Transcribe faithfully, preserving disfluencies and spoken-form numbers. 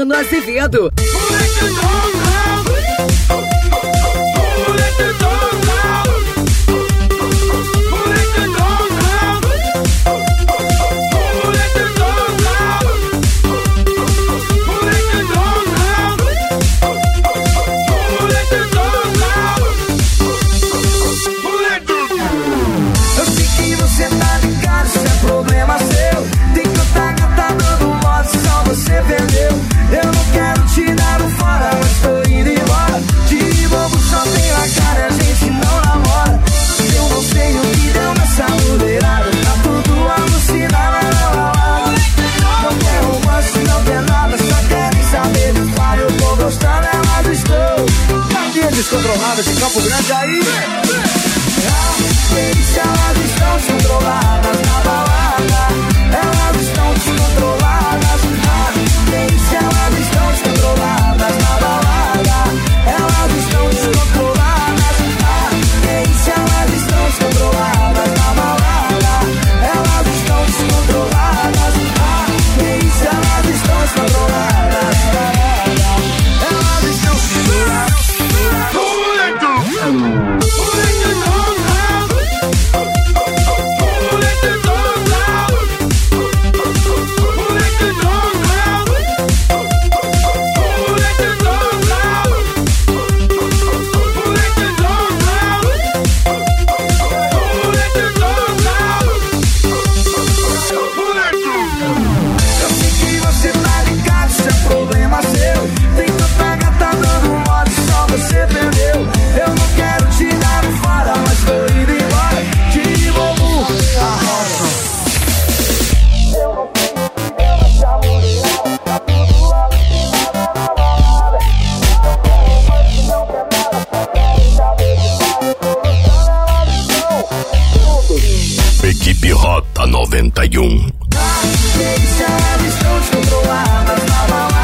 Luciano Azevedo. Eu não quero te dar um fora, mas tô indo embora. De bobo só tenho a cara, a gente não namora. Eu não sei o que deu nessa mulherada, tá tudo alucinado. Não quer romance, não quer nada, só querem saber de pai. Eu tô gostando, elas estão Cadê descontroladas de Campo Grande aí? Ah, se elas estão descontroladas na balada, elas estão descontroladas. Ah, se elas estão descontroladas na balada, elas estão descontroladas. Ah, se elas estão descontroladas na balada, elas estão descontroladas. Ah, se elas estão descontroladas na balada, elas estão descontroladas. Equipe Rota noventa e um. Elas estão descontroladas na balada.